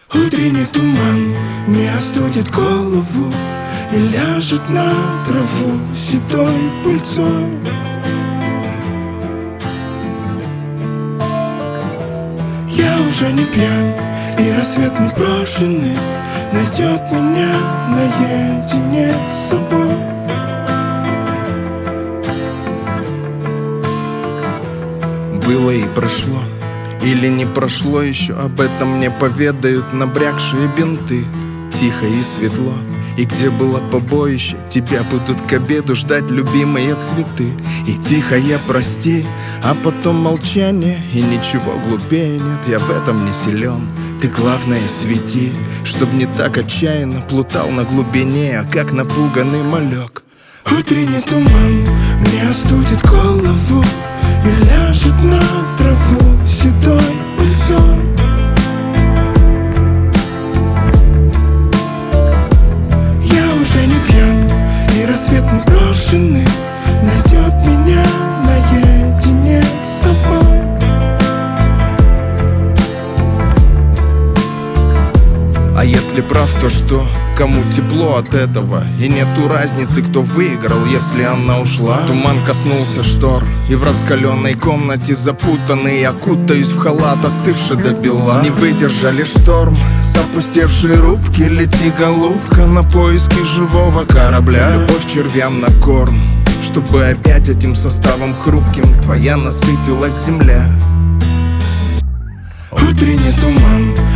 Утренний туман не остудит голову и ляжет на траву седой пыльцой. Я уже не пьян, и рассвет не брошенный найдет меня наедине с собой. Было и прошло, или не прошло еще, об этом мне поведают набрякшие бинты. Тихо и светло, и где было побоище, тебя будут к обеду ждать любимые цветы. И тихое прости, а потом молчание, и ничего глупее нет, я в этом не силен. Ты главное свети, чтоб не так отчаянно плутал на глубине, а как напуганный малек. Утренний туман мне остудит голову и ляжет на траву седой пыльцой. Я уже не пьян, и рассвет не брошенный найдет меня наедине с собой. А если прав, то что? Кому тепло от этого? И нету разницы, кто выиграл, если она ушла. Туман коснулся штор, и в раскаленной комнате запутанный я кутаюсь в халат, остывший до бела. Не выдержали шторм с опустевшей рубки. Лети, голубка, на поиски живого корабля. Любовь червям на корм, чтобы опять этим составом хрупким твоя насытилась земля. Утренний туман